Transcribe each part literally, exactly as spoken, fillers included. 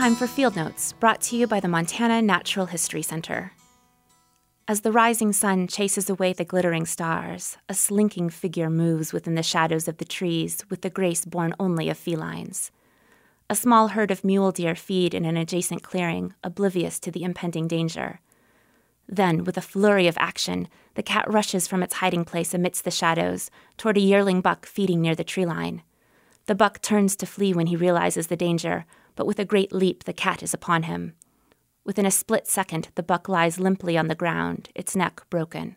time for Field Notes, brought to you by the Montana Natural History Center. As the rising sun chases away the glittering stars, a slinking figure moves within the shadows of the trees with the grace born only of felines. A small herd of mule deer feed in an adjacent clearing, oblivious to the impending danger. Then, with a flurry of action, the cat rushes from its hiding place amidst the shadows toward a yearling buck feeding near the tree line. The buck turns to flee when he realizes the danger, but with a great leap, the cat is upon him. Within a split second, the buck lies limply on the ground, its neck broken.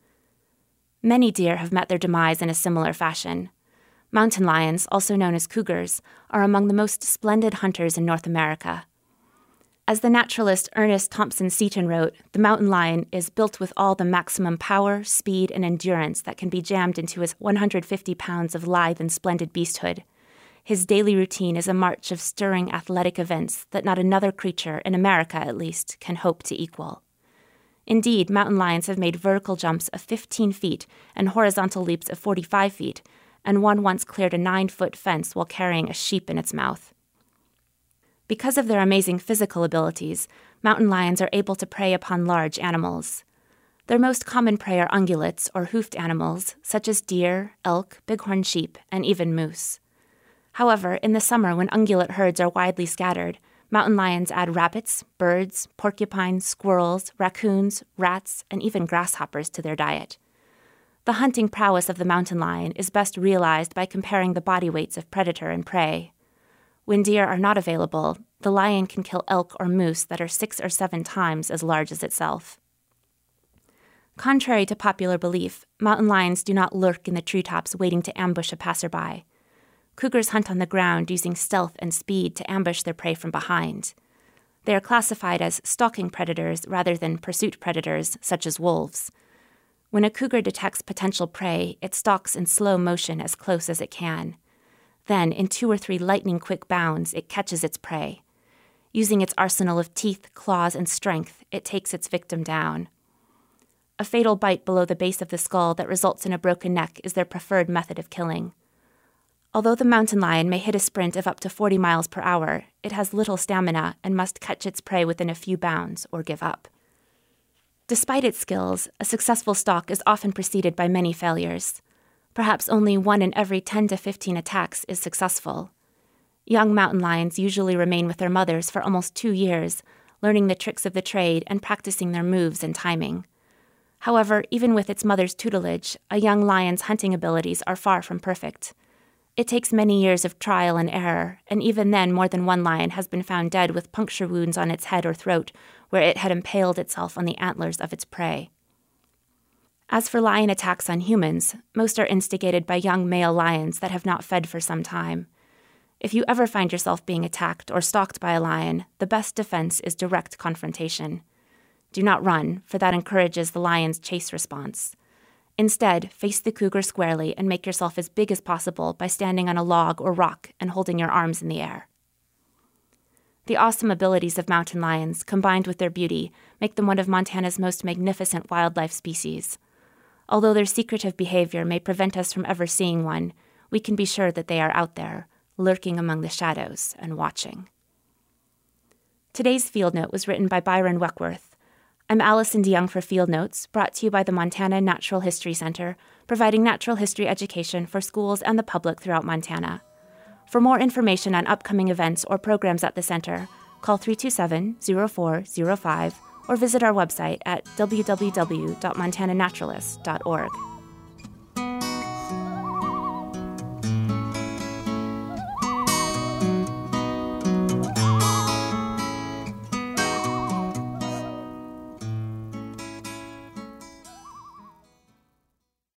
Many deer have met their demise in a similar fashion. Mountain lions, also known as cougars, are among the most splendid hunters in North America. As the naturalist Ernest Thompson Seton wrote, the mountain lion is built with all the maximum power, speed, and endurance that can be jammed into his one hundred fifty pounds of lithe and splendid beasthood. His daily routine is a march of stirring athletic events that not another creature, in America at least, can hope to equal. Indeed, mountain lions have made vertical jumps of fifteen feet and horizontal leaps of forty-five feet, and one once cleared a nine-foot fence while carrying a sheep in its mouth. Because of their amazing physical abilities, mountain lions are able to prey upon large animals. Their most common prey are ungulates, or hoofed animals, such as deer, elk, bighorn sheep, and even moose. However, in the summer when ungulate herds are widely scattered, mountain lions add rabbits, birds, porcupines, squirrels, raccoons, rats, and even grasshoppers to their diet. The hunting prowess of the mountain lion is best realized by comparing the body weights of predator and prey. When deer are not available, the lion can kill elk or moose that are six or seven times as large as itself. Contrary to popular belief, mountain lions do not lurk in the treetops waiting to ambush a passerby. Cougars hunt on the ground using stealth and speed to ambush their prey from behind. They are classified as stalking predators rather than pursuit predators, such as wolves. When a cougar detects potential prey, it stalks in slow motion as close as it can. Then, in two or three lightning-quick bounds, it catches its prey. Using its arsenal of teeth, claws, and strength, it takes its victim down. A fatal bite below the base of the skull that results in a broken neck is their preferred method of killing. Although the mountain lion may hit a sprint of up to forty miles per hour, it has little stamina and must catch its prey within a few bounds or give up. Despite its skills, a successful stalk is often preceded by many failures. Perhaps only one in every ten to fifteen attacks is successful. Young mountain lions usually remain with their mothers for almost two years, learning the tricks of the trade and practicing their moves and timing. However, even with its mother's tutelage, a young lion's hunting abilities are far from perfect. It takes many years of trial and error, and even then more than one lion has been found dead with puncture wounds on its head or throat where it had impaled itself on the antlers of its prey. As for lion attacks on humans, most are instigated by young male lions that have not fed for some time. If you ever find yourself being attacked or stalked by a lion, the best defense is direct confrontation. Do not run, for that encourages the lion's chase response. Instead, face the cougar squarely and make yourself as big as possible by standing on a log or rock and holding your arms in the air. The awesome abilities of mountain lions, combined with their beauty, make them one of Montana's most magnificent wildlife species. Although their secretive behavior may prevent us from ever seeing one, we can be sure that they are out there, lurking among the shadows and watching. Today's Field Note was written by Byron Weckworth. I'm Allison DeYoung for Field Notes, brought to you by the Montana Natural History Center, providing natural history education for schools and the public throughout Montana. For more information on upcoming events or programs at the center, call three two seven, zero four zero five or visit our website at w w w dot montana naturalist dot org.